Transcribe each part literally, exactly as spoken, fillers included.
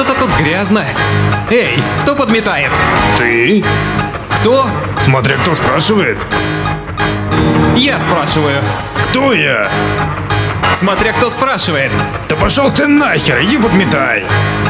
что-то тут грязно. Эй, кто подметает? Ты? Кто? Смотря кто спрашивает. Я спрашиваю. Кто я? Смотря кто спрашивает. Да пошел ты нахер, иди подметай.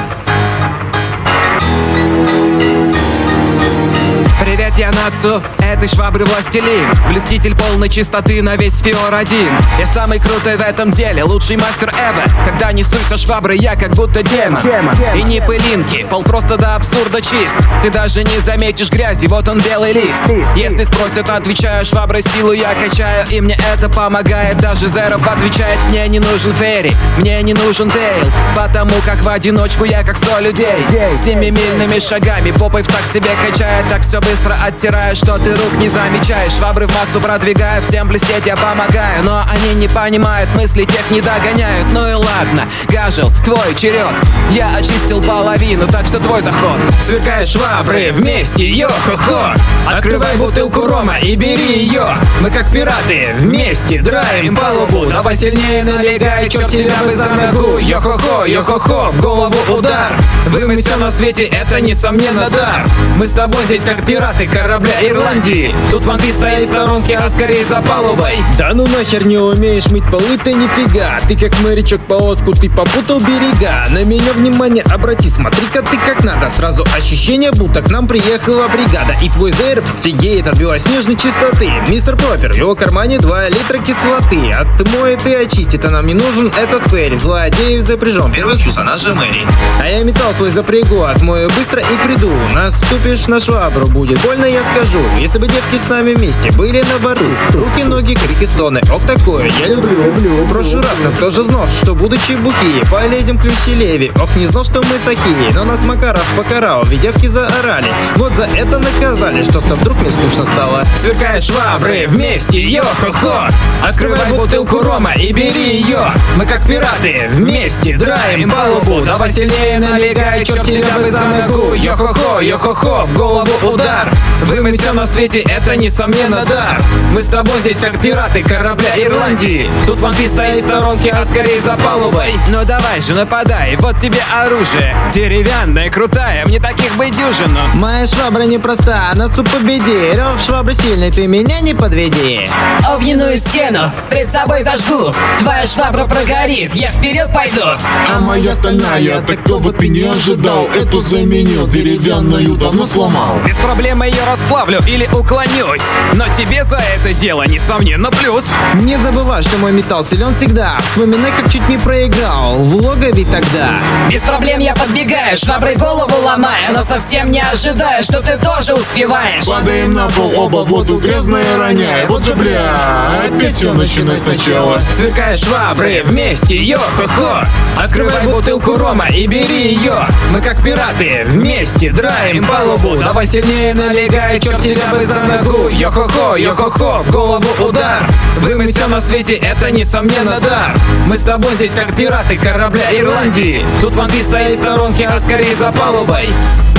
Привет, я Нацу, этой швабры властелин. Блюститель полной чистоты на весь Фиор один. Я самый крутой в этом деле, лучший мастер ever. Когда несусь со швабры, я как будто демон. И не пылинки, пол просто до абсурда чист. Ты даже не заметишь грязи, вот он белый лист. Если спросят, отвечаю, шваброй силу я качаю. И мне это помогает, даже Зеров отвечает. Мне не нужен Ферри, мне не нужен Тейл. Потому как в одиночку я как сто людей. Семимильными шагами попой в так себе качает. Так все быстро оттираю, что ты рук не замечаешь. Швабры в массу продвигаю, всем блестеть я помогаю. Но они не понимают, мысли тех не догоняют. Ну и ладно, Гажел, твой черед. Я очистил половину, так что твой заход. Сверкают швабры вместе, йо-хо-хо. Открывай бутылку рома и бери ее. Мы как пираты вместе драем палубу. Давай сильнее налегай, черт тебя бы за ногу. Йо-хо-хо, йо-хо-хо, в голову удар. Вымыть все на свете, это несомненно дар. Мы с тобой здесь как пираты корабля Ирландии. Тут вампир стоит в сторонке, а скорее за палубой. Да ну нахер не умеешь мыть полы, ты нифига. Ты как морячок по оску, ты попутал берега. На меня внимание обрати, смотри-ка ты как надо. Сразу ощущение, будто к нам приехала бригада. И твой Зеров офигеет от белоснежной чистоты. Мистер Пропер, в его кармане два литра кислоты. Отмоет и очистит, а нам не нужен этот Ферри. Злодеев запряжем, первый фьюз, она же Мэри. А я металл свой запрягу, отмою быстро и приду. Наступишь на швабру, будет больно, я скажу. Если бы девки с нами вместе были на бару. Руки, ноги, крики, стоны, ох такое я люблю. В прошлый раз, но кто же знал, что будучи бухие полезем к Люси Леви. Ох, не знал, что мы такие, но нас Макаров покарал, ведь девки заорали. Вот за это наказали, что-то вдруг мне скучно стало. Сверкают швабры вместе, йо-хо-хо. Открывай бутылку рома и бери ее. Мы как пираты вместе драем палубу. Давай сильнее налегай, черт тебя бы за ногу. Йо-хо-хо, йо-хо-хо, в голову удар. Вымыть все на свете, это несомненно дар. Мы с тобой здесь как пираты корабля Ирландии. Тут вампир стоит в сторонке, а скорее за палубой. Ну давай же нападай, вот тебе оружие. Деревянная, крутая, мне таких бы дюжину. Моя швабра непроста, Нацу победи. Рев швабры сильный, ты меня не подведи. Огненную стену пред собой зажгу. Твоя швабра прогорит, я вперед пойду. А моя стальная, такого ты не ожидал. Эту заменил, деревянную давно сломал. Без проблем ее расплавлю или уклонюсь. Но тебе за это дело, несомненно, плюс. Не забывай, что мой металл силен всегда. Вспоминай, как чуть не проиграл в логове тогда. Без проблем я подбегаю, шваброй голову ломая. Но совсем не ожидаю, что ты тоже успеваешь. Падаем на пол, оба воду грязная роняя. Вот же бля, опять все начинай сначала. Сверкают швабры вместе, йо-хо-хо. Открывай бутылку рома и бери ее. Мы как пираты вместе драем палубу. Давай сильнее налегай, черт тебя бы за ногу. Йо-хо-хо, йо-хо-хо, в голову удар. Вымыть все на свете, это несомненно дар. Мы с тобой здесь как пираты корабля Ирландии. Тут вампир стоит в сторонке, а скорее за палубой.